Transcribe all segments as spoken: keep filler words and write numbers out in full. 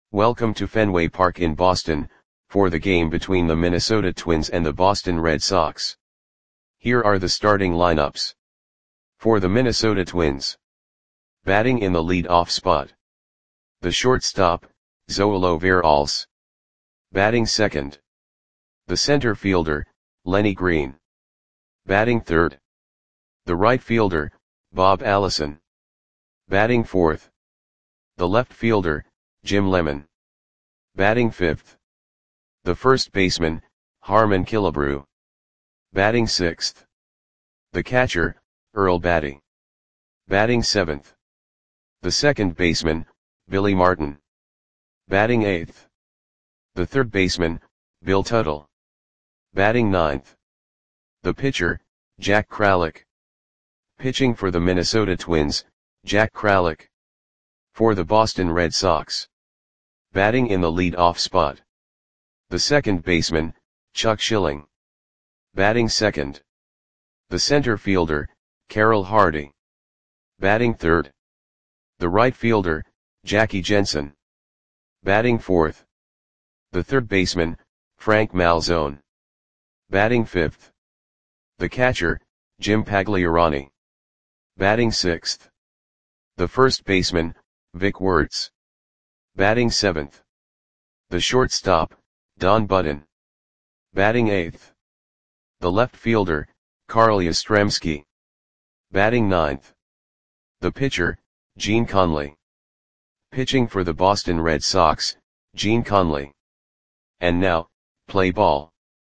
Welcome to Fenway Park in Boston, for the game between the Minnesota Twins and the Boston Red Sox. Here are the starting lineups. For the Minnesota Twins. Batting in the lead-off spot. The shortstop, Zoilo Veralce. Batting second. The center fielder, Lenny Green. Batting third. The right fielder, Bob Allison. Batting fourth. The left fielder, Jim Lemon. Batting fifth. The first baseman, Harmon Killebrew. Batting sixth. The catcher, Earl Battey. Batting seventh. The second baseman, Billy Martin. Batting eighth. The third baseman, Bill Tuttle. Batting ninth. The pitcher, Jack Kralik. Pitching for the Minnesota Twins, Jack Kralik. For the Boston Red Sox. Batting in the lead-off spot. The second baseman, Chuck Schilling. Batting second. The center fielder, Carroll Hardy. Batting third. The right fielder, Jackie Jensen. Batting fourth. The third baseman, Frank Malzone. Batting fifth. The catcher, Jim Pagliarani. Batting sixth. The first baseman, Vic Wertz. Batting seventh. The shortstop, Don Button. Batting eighth. The left fielder, Carl Yastrzemski. Batting ninth. The pitcher, Gene Conley. Pitching for the Boston Red Sox, Gene Conley. And now, play ball.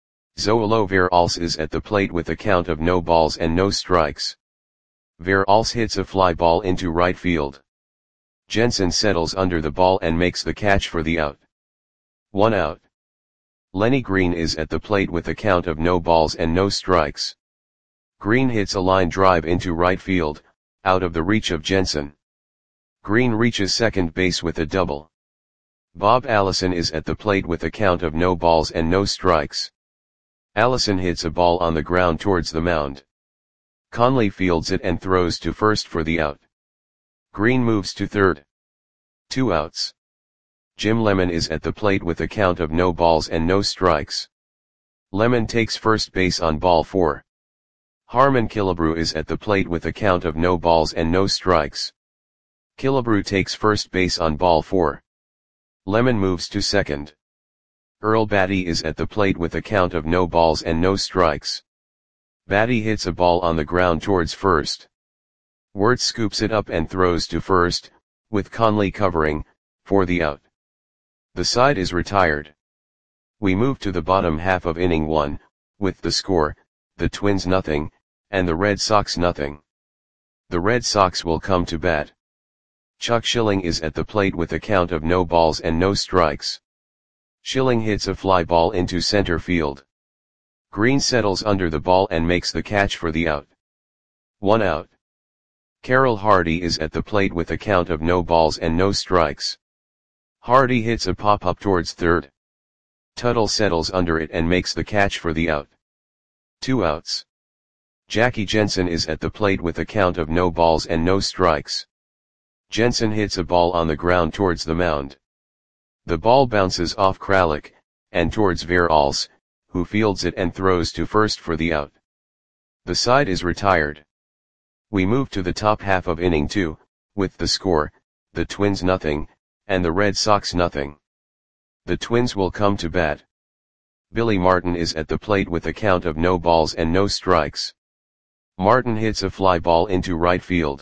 Zoilo Veralce is at the plate with a count of no balls and no strikes. Veralce hits a fly ball into right field. Jensen settles under the ball and makes the catch for the out. One out. Lenny Green is at the plate with a count of no balls and no strikes. Green hits a line drive into right field, out of the reach of Jensen. Green reaches second base with a double. Bob Allison is at the plate with a count of no balls and no strikes. Allison hits a ball on the ground towards the mound. Conley fields it and throws to first for the out. Green moves to third. Two outs. Jim Lemon is at the plate with a count of no balls and no strikes. Lemon takes first base on ball four. Harmon Killebrew is at the plate with a count of no balls and no strikes. Killebrew takes first base on ball four. Lemon moves to second. Earl Battey is at the plate with a count of no balls and no strikes. Battey hits a ball on the ground towards first. Wertz scoops it up and throws to first, with Conley covering, for the out. The side is retired. We move to the bottom half of inning one, with the score, the Twins nothing, and the Red Sox nothing. The Red Sox will come to bat. Chuck Schilling is at the plate with a count of no balls and no strikes. Schilling hits a fly ball into center field. Green settles under the ball and makes the catch for the out. One out. Carroll Hardy is at the plate with a count of no balls and no strikes. Hardy hits a pop-up towards third. Tuttle settles under it and makes the catch for the out. Two outs. Jackie Jensen is at the plate with a count of no balls and no strikes. Jensen hits a ball on the ground towards the mound. The ball bounces off Kralik, and towards Veralce, who fields it and throws to first for the out. The side is retired. We move to the top half of inning two, with the score, the Twins nothing, and the Red Sox nothing. The Twins will come to bat. Billy Martin is at the plate with a count of no balls and no strikes. Martin hits a fly ball into right field.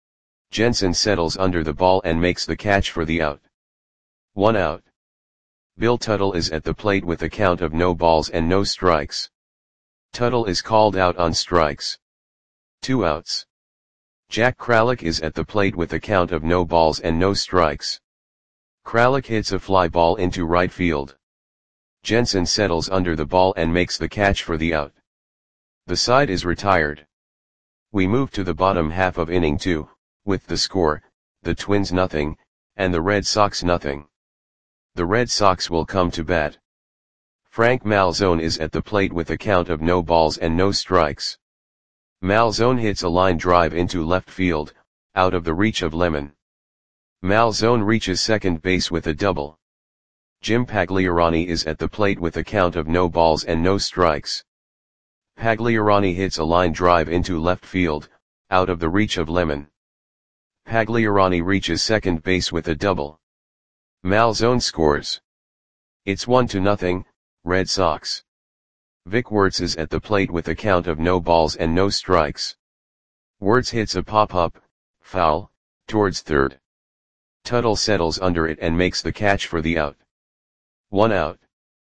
Jensen settles under the ball and makes the catch for the out. One out. Bill Tuttle is at the plate with a count of no balls and no strikes. Tuttle is called out on strikes. Two outs. Jack Kralik is at the plate with a count of no balls and no strikes. Kralik hits a fly ball into right field. Jensen settles under the ball and makes the catch for the out. The side is retired. We move to the bottom half of inning two, with the score, the Twins nothing, and the Red Sox nothing. The Red Sox will come to bat. Frank Malzone is at the plate with a count of no balls and no strikes. Malzone hits a line drive into left field, out of the reach of Lemon. Malzone reaches second base with a double. Jim Pagliarani is at the plate with a count of no balls and no strikes. Pagliarani hits a line drive into left field, out of the reach of Lemon. Pagliarani reaches second base with a double. Malzone scores. It's one to nothing, Red Sox. Vic Wertz is at the plate with a count of no balls and no strikes. Wertz hits a pop-up, foul, towards third. Tuttle settles under it and makes the catch for the out. One out.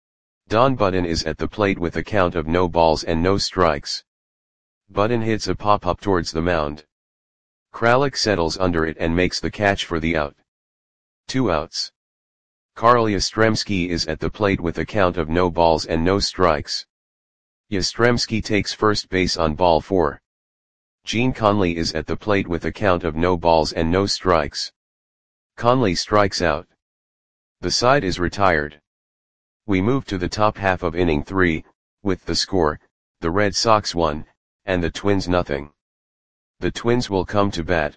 Don Button is at the plate with a count of no balls and no strikes. Button hits a pop-up towards the mound. Kralik settles under it and makes the catch for the out. Two outs. Carl Yastrzemski is at the plate with a count of no balls and no strikes. Yastrzemski takes first base on ball four. Gene Conley is at the plate with a count of no balls and no strikes. Conley strikes out. The side is retired. We move to the top half of inning three, with the score, the Red Sox one, and the Twins nothing. The Twins will come to bat.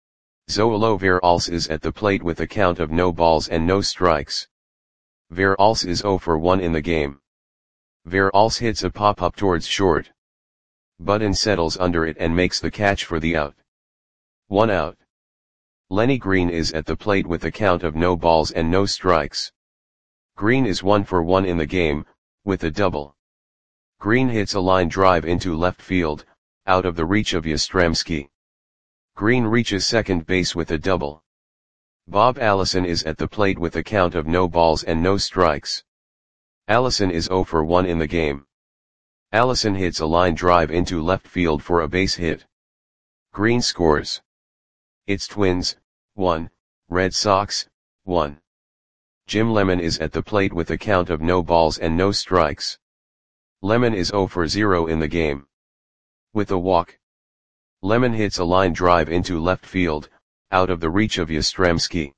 Zoilo Veralce is at the plate with a count of no balls and no strikes. Veralce is zero for one in the game. Veralce hits a pop-up towards short. Button settles under it and makes the catch for the out. One out. Lenny Green is at the plate with a count of no balls and no strikes. Green is one for one in the game, with a double. Green hits a line drive into left field, out of the reach of Yastrzemski. Green reaches second base with a double. Bob Allison is at the plate with a count of no balls and no strikes. Allison is zero for one in the game. Allison hits a line drive into left field for a base hit. Green scores. It's Twins, one, Red Sox, one. Jim Lemon is at the plate with a count of no balls and no strikes. Lemon is zero for zero in the game. With a walk. Lemon hits a line drive into left field, out of the reach of Yastrzemski.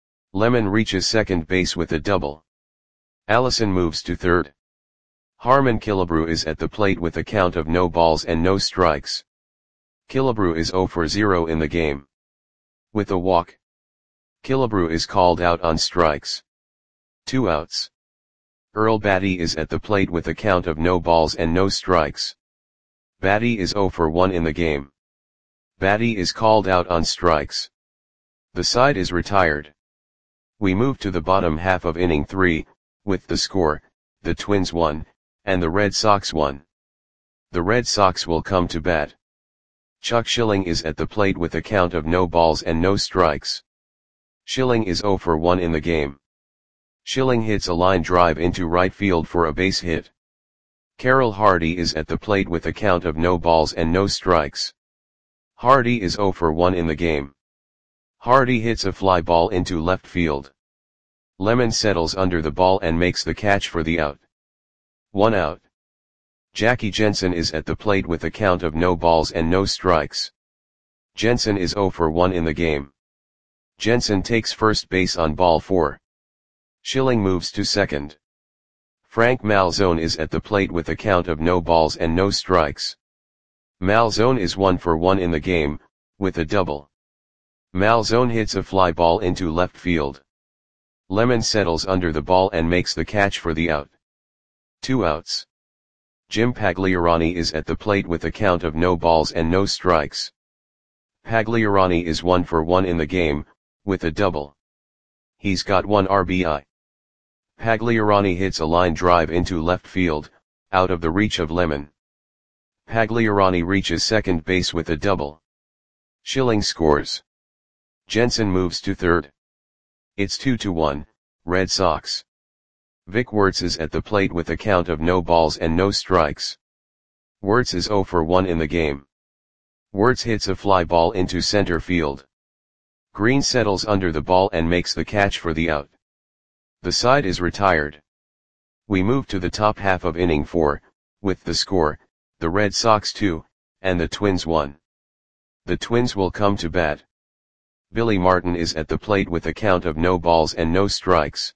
Lemon reaches second base with a double. Allison moves to third. Harmon Killebrew is at the plate with a count of no balls and no strikes. Killebrew is zero for zero in the game. With a walk. Killebrew is called out on strikes. Two outs. Earl Batty is at the plate with a count of no balls and no strikes. Batty is zero for one in the game. Batty is called out on strikes. The side is retired. We move to the bottom half of inning three, with the score, the Twins one, and the Red Sox one. The Red Sox will come to bat. Chuck Schilling is at the plate with a count of no balls and no strikes. Schilling is zero for one in the game. Schilling hits a line drive into right field for a base hit. Carroll Hardy is at the plate with a count of no balls and no strikes. Hardy is zero for one in the game. Hardy hits a fly ball into left field. Lemon settles under the ball and makes the catch for the out. One out. Jackie Jensen is at the plate with a count of no balls and no strikes. Jensen is zero for one in the game. Jensen takes first base on ball four. Schilling moves to second. Frank Malzone is at the plate with a count of no balls and no strikes. Malzone is one for one in the game, with a double. Malzone hits a fly ball into left field. Lemon settles under the ball and makes the catch for the out. Two outs. Jim Pagliarani is at the plate with a count of no balls and no strikes. Pagliarani is one for one in the game, with a double. He's got one R B I. Pagliarani hits a line drive into left field, out of the reach of Lemon. Pagliarani reaches second base with a double. Schilling scores. Jensen moves to third. It's two to one, Red Sox. Vic Wertz is at the plate with a count of no balls and no strikes. Wertz is zero for one in the game. Wertz hits a fly ball into center field. Green settles under the ball and makes the catch for the out. The side is retired. We move to the top half of inning four, with the score, the Red Sox two, and the Twins one. The Twins will come to bat. Billy Martin is at the plate with a count of no balls and no strikes.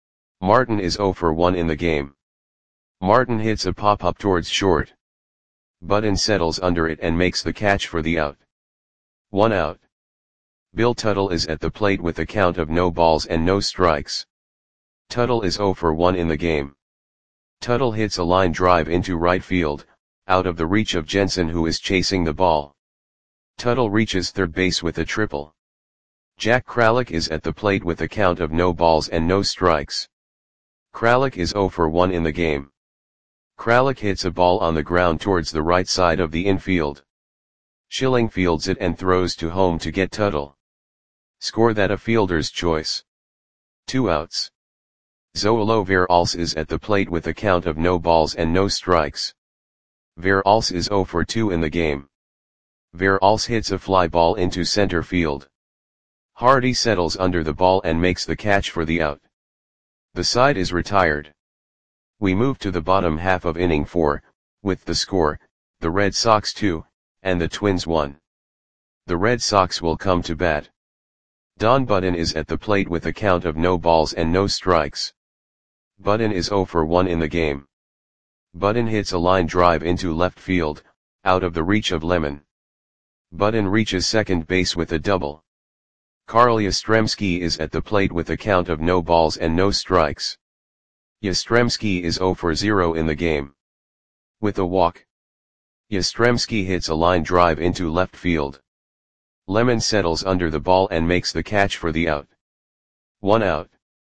Martin is zero for one in the game. Martin hits a pop-up towards short. Button settles under it and makes the catch for the out. One out. Bill Tuttle is at the plate with a count of no balls and no strikes. Tuttle is zero for one in the game. Tuttle hits a line drive into right field, out of the reach of Jensen, who is chasing the ball. Tuttle reaches third base with a triple. Jack Kralik is at the plate with a count of no balls and no strikes. Kralik is zero for one in the game. Kralik hits a ball on the ground towards the right side of the infield. Schilling fields it and throws to home to get Tuttle. Score that a fielder's choice. Two outs. Zoilo Veralce is at the plate with a count of no balls and no strikes. Veralce is zero for two in the game. Veralce hits a fly ball into center field. Hardy settles under the ball and makes the catch for the out. The side is retired. We move to the bottom half of inning four, with the score, the Red Sox two, and the Twins one. The Red Sox will come to bat. Don Budden is at the plate with a count of no balls and no strikes. Budden is zero for one in the game. Budden hits a line drive into left field, out of the reach of Lemon. Budden reaches second base with a double. Carl Yastrzemski is at the plate with a count of no balls and no strikes. Yastrzemski is zero for zero in the game. With a walk, Yastrzemski hits a line drive into left field. Lemon settles under the ball and makes the catch for the out. One out.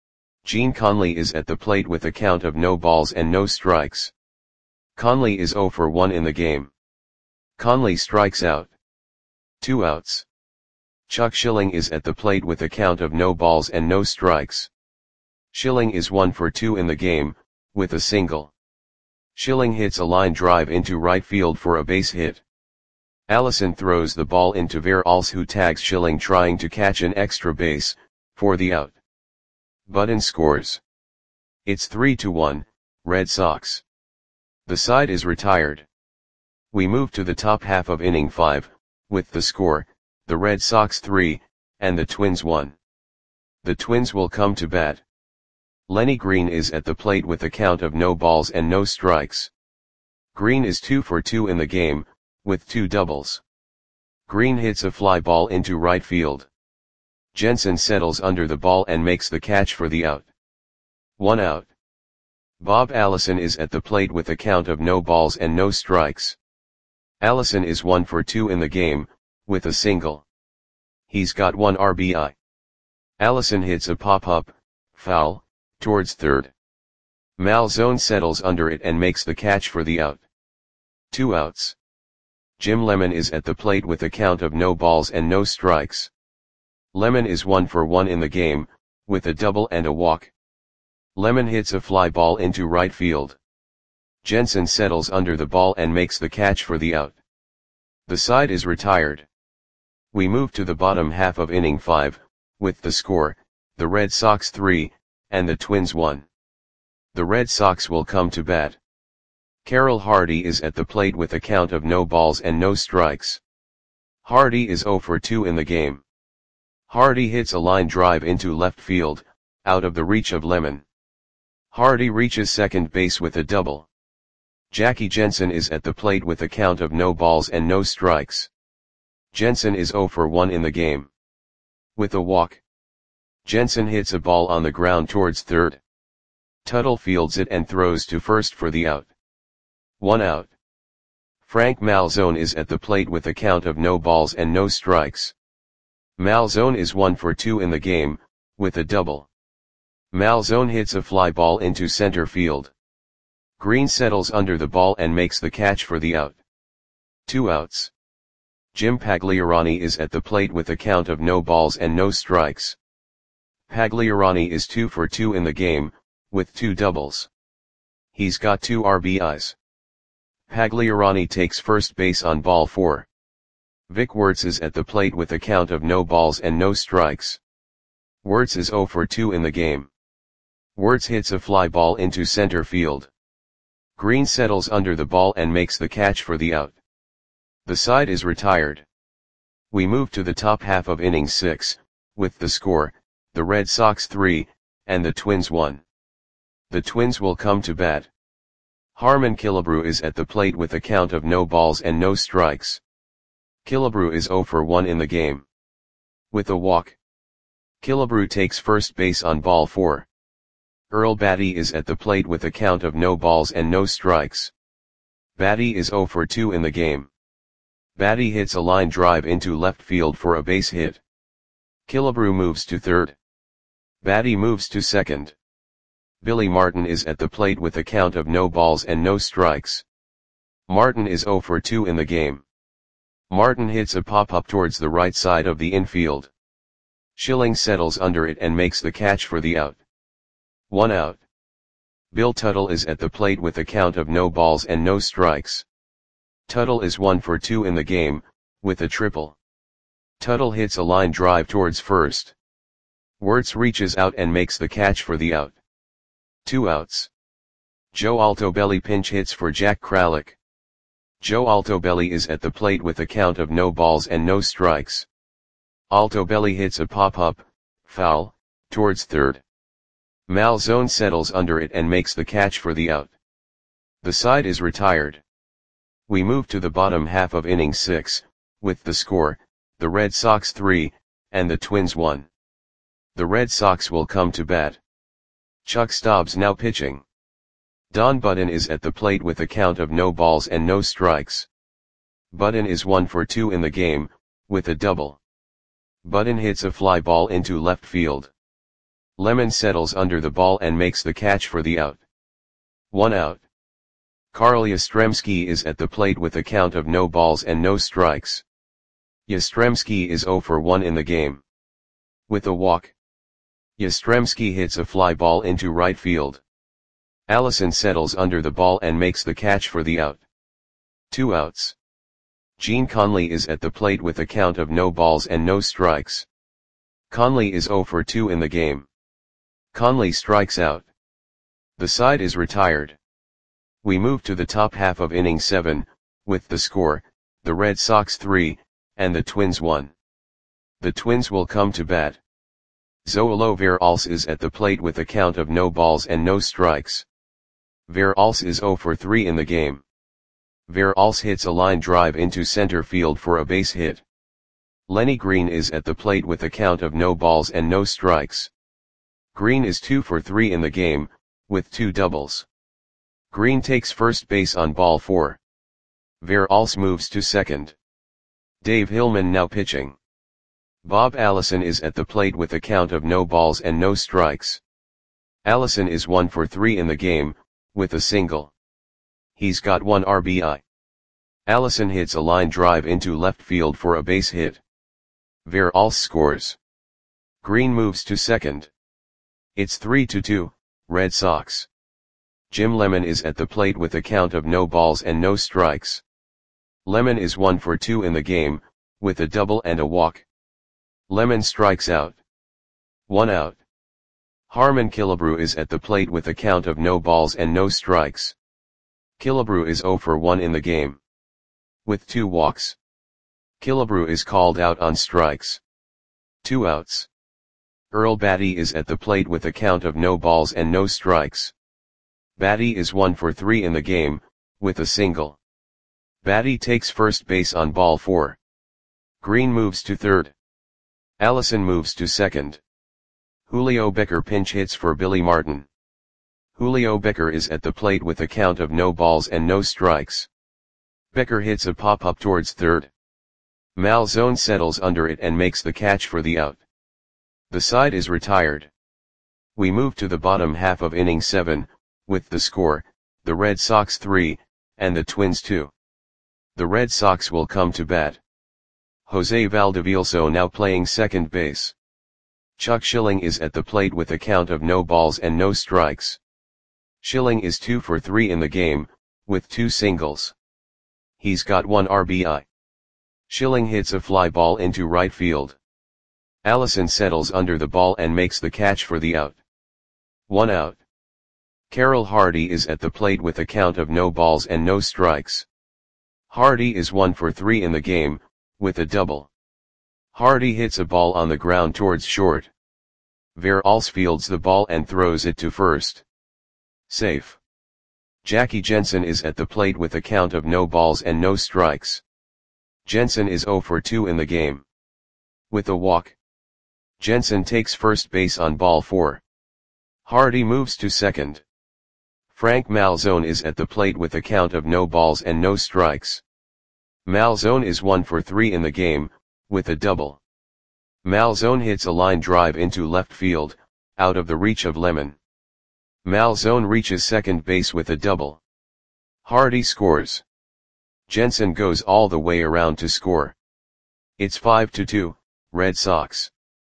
Gene Conley is at the plate with a count of no balls and no strikes. Conley is zero for one in the game. Conley strikes out. Two outs. Chuck Schilling is at the plate with a count of no balls and no strikes. Schilling is one for two in the game, with a single. Schilling hits a line drive into right field for a base hit. Allison throws the ball into Veralce, who tags Schilling trying to catch an extra base, for the out. Budden scores. It's three to one, Red Sox. The side is retired. We move to the top half of inning five, with the score, the Red Sox three, and the Twins one. The Twins will come to bat. Lenny Green is at the plate with a count of no balls and no strikes. Green is two for two in the game, with two doubles. Green hits a fly ball into right field. Jensen settles under the ball and makes the catch for the out. One out. Bob Allison is at the plate with a count of no balls and no strikes. Allison is one for two in the game, with a single. He's got one R B I. Allison hits a pop-up, foul, towards third. Malzone settles under it and makes the catch for the out. Two outs. Jim Lemon is at the plate with a count of no balls and no strikes. Lemon is one for one in the game, with a double and a walk. Lemon hits a fly ball into right field. Jensen settles under the ball and makes the catch for the out. The side is retired. We move to the bottom half of inning five, with the score, the Red Sox three, and the Twins one. The Red Sox will come to bat. Carroll Hardy is at the plate with a count of no balls and no strikes. Hardy is zero for two in the game. Hardy hits a line drive into left field, out of the reach of Lemon. Hardy reaches second base with a double. Jackie Jensen is at the plate with a count of no balls and no strikes. Jensen is zero for one in the game. With a walk, Jensen hits a ball on the ground towards third. Tuttle fields it and throws to first for the out. One out. Frank Malzone is at the plate with a count of no balls and no strikes. Malzone is one for two in the game, with a double. Malzone hits a fly ball into center field. Green settles under the ball and makes the catch for the out. Two outs. Jim Pagliarani is at the plate with a count of no balls and no strikes. Pagliarani is two for two in the game, with two doubles. He's got two R B Is. Pagliarani takes first base on ball four. Vic Wertz is at the plate with a count of no balls and no strikes. Wertz is zero for two in the game. Wertz hits a fly ball into center field. Green settles under the ball and makes the catch for the out. The side is retired. We move to the top half of inning six, with the score, the Red Sox three, and the Twins one. The Twins will come to bat. Harmon Killebrew is at the plate with a count of no balls and no strikes. Killebrew is zero for one in the game. With a walk, Killebrew takes first base on ball four. Earl Batty is at the plate with a count of no balls and no strikes. Batty is zero for two in the game. Batty hits a line drive into left field for a base hit. Killebrew moves to third. Batty moves to second. Billy Martin is at the plate with a count of no balls and no strikes. Martin is zero for two in the game. Martin hits a pop-up towards the right side of the infield. Schilling settles under it and makes the catch for the out. One out. Bill Tuttle is at the plate with a count of no balls and no strikes. Tuttle is one for two in the game, with a triple. Tuttle hits a line drive towards first. Wirtz reaches out and makes the catch for the out. Two outs. Joe Altobelli pinch hits for Jack Kralik. Joe Altobelli is at the plate with a count of no balls and no strikes. Altobelli hits a pop-up, foul, towards third. Malzone settles under it and makes the catch for the out. The side is retired. We move to the bottom half of inning six, with the score, the Red Sox three, and the Twins one. The Red Sox will come to bat. Chuck Stobbs now pitching. Don Button is at the plate with a count of no balls and no strikes. Button is one for two in the game, with a double. Button hits a fly ball into left field. Lemon settles under the ball and makes the catch for the out. One out. Carl Yastrzemski is at the plate with a count of no balls and no strikes. Yastrzemski is zero for one in the game. With a walk, Yastrzemski hits a fly ball into right field. Allison settles under the ball and makes the catch for the out. Two outs. Gene Conley is at the plate with a count of no balls and no strikes. Conley is zero for two in the game. Conley strikes out. The side is retired. We move to the top half of inning seven, with the score, the Red Sox three, and the Twins one. The Twins will come to bat. Zoilo Veralce is at the plate with a count of no balls and no strikes. Veralce is zero for three in the game. Veralce hits a line drive into center field for a base hit. Lenny Green is at the plate with a count of no balls and no strikes. Green is two for three in the game, with two doubles. Green takes first base on ball four. Veralce moves to second. Dave Hillman now pitching. Bob Allison is at the plate with a count of no balls and no strikes. Allison is one for three in the game, with a single. He's got one R B I. Allison hits a line drive into left field for a base hit. Veralce scores. Green moves to second. It's three to two, Red Sox. Jim Lemon is at the plate with a count of no balls and no strikes. Lemon is one for two in the game, with a double and a walk. Lemon strikes out. One out. Harmon Killebrew is at the plate with a count of no balls and no strikes. Killebrew is zero for one in the game. With two walks. Killebrew is called out on strikes. Two outs. Earl Batty is at the plate with a count of no balls and no strikes. Batty is one for three in the game, with a single. Batty takes first base on ball four. Green moves to third. Allison moves to second. Julio Becker pinch hits for Billy Martin. Julio Becker is at the plate with a count of no balls and no strikes. Becker hits a pop-up towards third. Malzone settles under it and makes the catch for the out. The side is retired. We move to the bottom half of inning seven, with the score, the Red Sox three, and the Twins two. The Red Sox will come to bat. Jose Valdevielso now playing second base. Chuck Schilling is at the plate with a count of no balls and no strikes. Schilling is two for three in the game, with two singles. He's got one R B I. Schilling hits a fly ball into right field. Allison settles under the ball and makes the catch for the out. One out. Carroll Hardy is at the plate with a count of no balls and no strikes. Hardy is one for three in the game, with a double. Hardy hits a ball on the ground towards short. Veralce fields the ball and throws it to first. Safe. Jackie Jensen is at the plate with a count of no balls and no strikes. Jensen is zero for two in the game. With a walk, Jensen takes first base on ball four. Hardy moves to second. Frank Malzone is at the plate with a count of no balls and no strikes. Malzone is one for three in the game, with a double. Malzone hits a line drive into left field, out of the reach of Lemon. Malzone reaches second base with a double. Hardy scores. Jensen goes all the way around to score. It's five to two, Red Sox.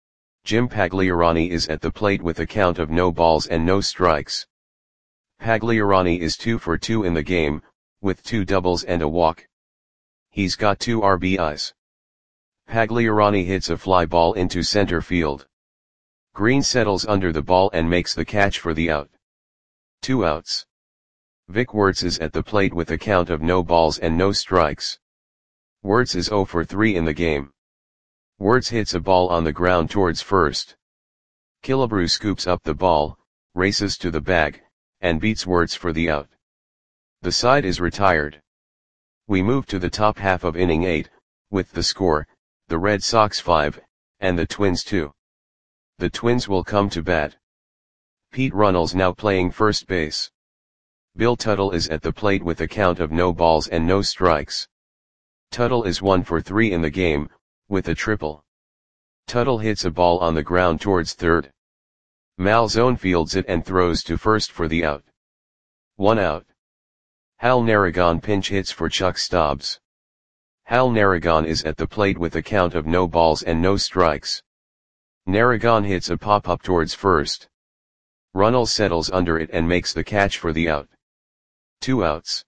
Jim Pagliarani is at the plate with a count of no balls and no strikes. Pagliarani is two for two in the game, with two doubles and a walk. He's got two R B Is. Pagliarani hits a fly ball into center field. Green settles under the ball and makes the catch for the out. Two outs. Vic Wertz is at the plate with a count of no balls and no strikes. Wertz is zero for three in the game. Wertz hits a ball on the ground towards first. Killebrew scoops up the ball, races to the bag, and beats Wertz for the out. The side is retired. We move to the top half of inning eight, with the score, the Red Sox five, and the Twins two. The Twins will come to bat. Pete Runnels now playing first base. Bill Tuttle is at the plate with a count of no balls and no strikes. Tuttle is one for three in the game, with a triple. Tuttle hits a ball on the ground towards third. Malzone fields it and throws to first for the out. One out. Hal Narragon pinch hits for Chuck Stobbs. Hal Narragon is at the plate with a count of no balls and no strikes. Narragon hits a pop-up towards first. Runnels settles under it and makes the catch for the out. Two outs.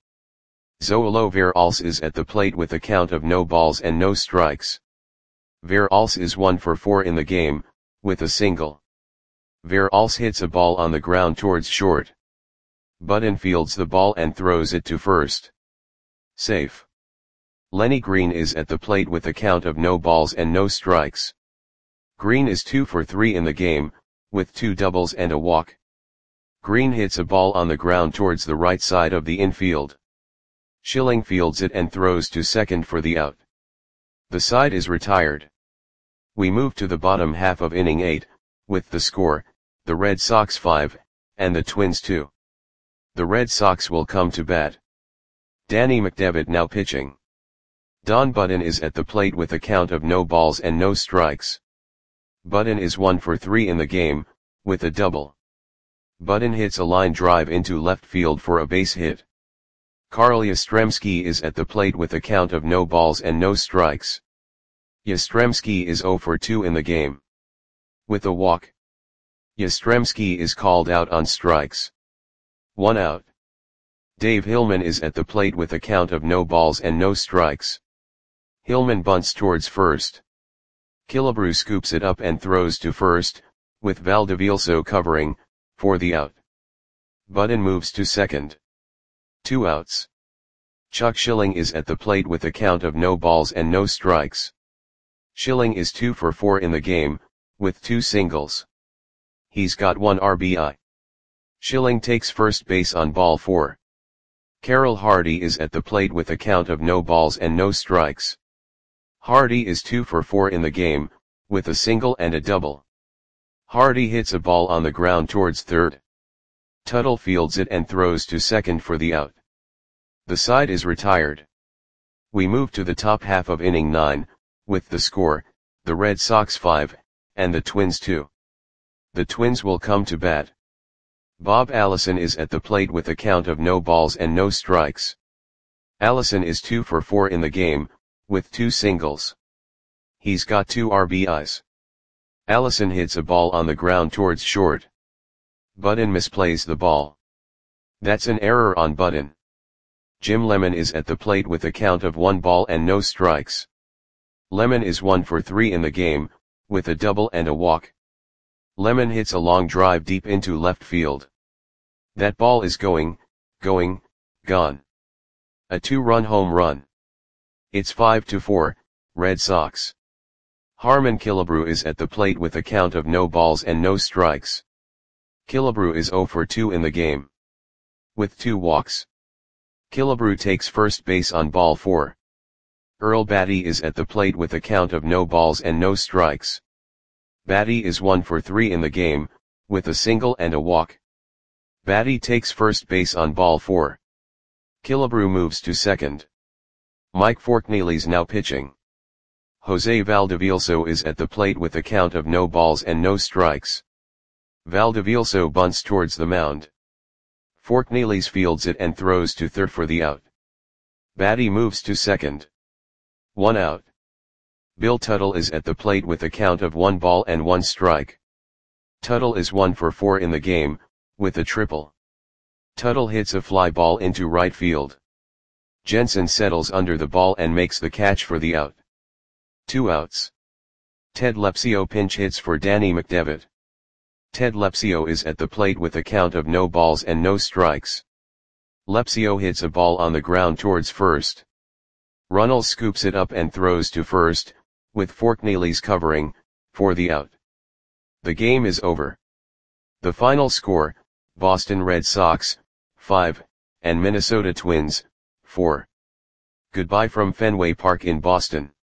Zoilo Veralce is at the plate with a count of no balls and no strikes. Veralce is one for four in the game, with a single. Veralce hits a ball on the ground towards short. Budden fields the ball and throws it to first. Safe. Lenny Green is at the plate with a count of no balls and no strikes. Green is two for three in the game, with two doubles and a walk. Green hits a ball on the ground towards the right side of the infield. Schilling fields it and throws to second for the out. The side is retired. We move to the bottom half of inning eight, with the score, the Red Sox five, and the Twins two. The Red Sox will come to bat. Danny McDevitt now pitching. Don Budden is at the plate with a count of no balls and no strikes. Budden is one for three in the game, with a double. Budden hits a line drive into left field for a base hit. Carl Yastrzemski is at the plate with a count of no balls and no strikes. Yastrzemski is zero for two in the game. With a walk. Yastrzemski is called out on strikes. One out. Dave Hillman is at the plate with a count of no balls and no strikes. Hillman bunts towards first. Killebrew scoops it up and throws to first, with Valdivielso covering, for the out. Budden moves to second. Two outs. Chuck Schilling is at the plate with a count of no balls and no strikes. Schilling is two for four in the game, with two singles. He's got one R B I. Schilling takes first base on ball four. Carroll Hardy is at the plate with a count of no balls and no strikes. Hardy is two for four in the game, with a single and a double. Hardy hits a ball on the ground towards third. Tuttle fields it and throws to second for the out. The side is retired. We move to the top half of inning nine, with the score, the Red Sox five, and the Twins two. The Twins will come to bat. Bob Allison is at the plate with a count of no balls and no strikes. Allison is two for four in the game, with two singles. He's got two R B Is. Allison hits a ball on the ground towards short. Budden misplays the ball. That's an error on Budden. Jim Lemon is at the plate with a count of one ball and no strikes. Lemon is one for three in the game, with a double and a walk. Lemon hits a long drive deep into left field. That ball is going, going, gone. A two-run home run. It's five to four, Red Sox. Harmon Killebrew is at the plate with a count of no balls and no strikes. Killebrew is zero for two in the game. With two walks. Killebrew takes first base on ball four. Earl Batty is at the plate with a count of no balls and no strikes. Baty is one for three in the game, with a single and a walk. Baty takes first base on ball four. Killebrew moves to second. Mike Forkneely's now pitching. Jose Valdevilso is at the plate with a count of no balls and no strikes. Valdevilso bunts towards the mound. Forkneely's fields it and throws to third for the out. Baty moves to second. One out. Bill Tuttle is at the plate with a count of one ball and one strike. Tuttle is one for four in the game, with a triple. Tuttle hits a fly ball into right field. Jensen settles under the ball and makes the catch for the out. Two outs. Ted Lepsio pinch hits for Danny McDevitt. Ted Lepsio is at the plate with a count of no balls and no strikes. Lepsio hits a ball on the ground towards first. Runnels scoops it up and throws to first, with Forkneely's covering, for the out. The game is over. The final score, Boston Red Sox, five, and Minnesota Twins, four. Goodbye from Fenway Park in Boston.